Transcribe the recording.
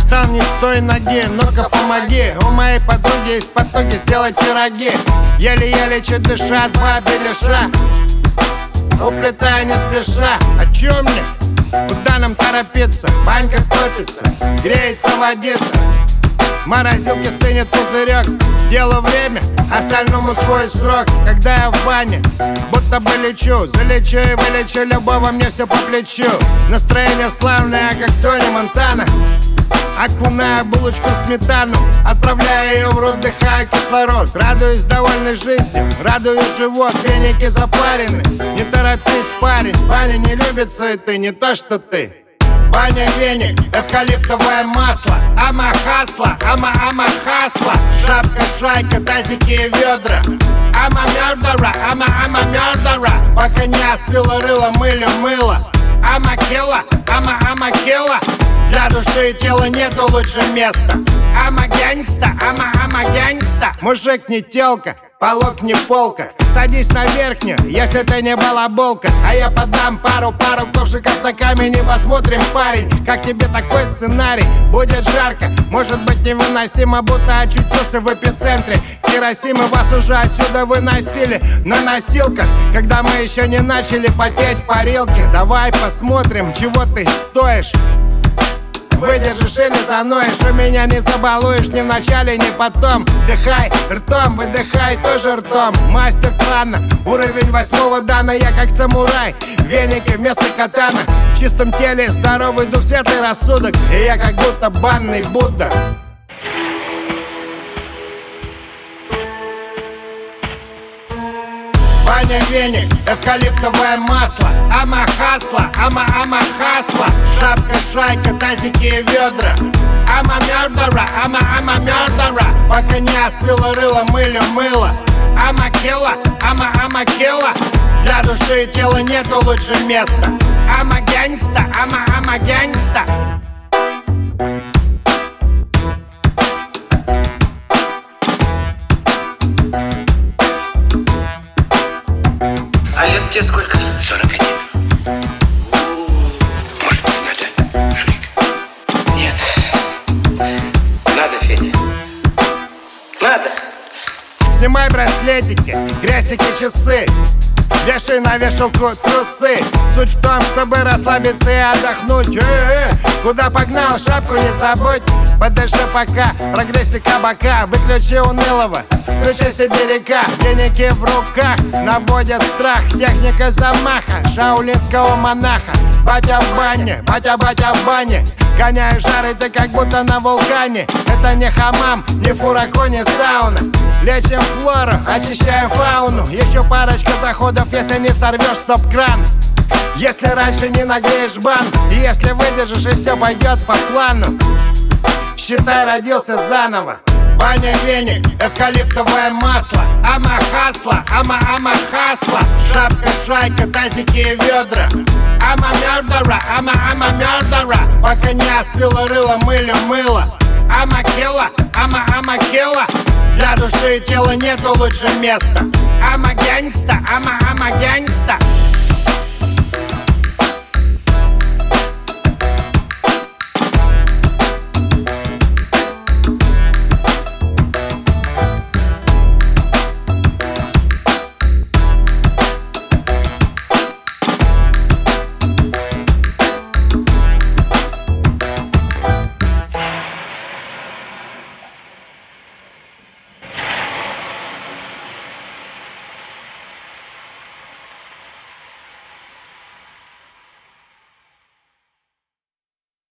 Встал не с той ноги, ну-ка помоги. У моей подруги есть потоки сделать пироги. Еле-еле чуть дыша, 2 беляша уплетаю не спеша. О чем мне? Куда нам торопиться? Банька топится, греется водица. В морозилке стынет пузырек. Дело время, остальному свой срок. Когда я в бане, будто бы лечу. Залечу и вылечу любого, мне все по плечу. Настроение славное, как Тони Монтана. Окунаю булочку в сметану, отправляю ее в рот, вдыхаю кислород. Радуюсь довольной жизнью, радую живот. Веники запарены, не торопись, парень. Баня не любит суеты, не то что ты. Баня, веник, эвкалиптовое масло. Ама хасла, ама хасла. Шапка, шайка, тазики и ведра. Ама мердера, ама мердера. Пока не остыло рыло, мылю мыло. Ама килла, ама килла. Для души и тела нету лучше места. Ама гэнгста, ама гэнгста. Мужик не телка, полок не полка. Садись на верхнюю, если ты не балаболка. А я подам пару ковшиков на камень. И посмотрим, парень, как тебе такой сценарий. Будет жарко, может быть невыносимо, будто очутился в эпицентре Хиросимы. Вас уже отсюда выносили на носилках, когда мы еще не начали потеть в парилке. Давай посмотрим, чего ты стоишь. Выдержишь или заноешь, у меня не забалуешь ни в начале, ни потом. Вдыхай ртом, выдыхай тоже ртом. Мастер клана, уровень 8-го дана. Я как самурай, веники вместо катана. В чистом теле здоровый дух, светлый рассудок. И я как будто банный Будда. Баня, веник, эвкалиптовое масло. Ама хасла, ама хасла. Шапка, шайка, тазики и ведра. Ама мердера, ама мердера. Пока не остыло рыло, мылю мыло. Ама килла, ама килла. Для души и тела нету лучше места. Ама гэнгста, ама гэнгста. А лет тебе сколько? 41. Может быть, надо, Шурик? Нет. Надо, Федя. Надо. Снимай браслетики, грязики, часы. Вешай на вешалку трусы. Суть в том, чтобы расслабиться и отдохнуть. Куда погнал, шапку не забудь. Подыши пока, прогрессе кабака. Выключи унылого, включи сибиряка. Веники в руках наводят страх. Техника замаха шаолинского монаха. Батя в бане, батя в бане. Гоняю жары, ты как будто на вулкане. Это не хамам, не фурако, не сауна. Лечим флору, очищаем фауну. Еще парочка заходов, если не сорвешь стоп-кран. Если раньше не нагреешь бан. И если выдержишь, и все пойдет по плану. Считай, родился заново. Баня, веник, эвкалиптовое масло. Ама хасла, ама хасла. Шапка, шайка, тазики и ведра. Ама мердера, ама мердера. Пока не остыло рыло, мылю мыло. Ама килла, ама килла. Для души и тела нету лучше места. Ама гэнгста, ама гэнгста.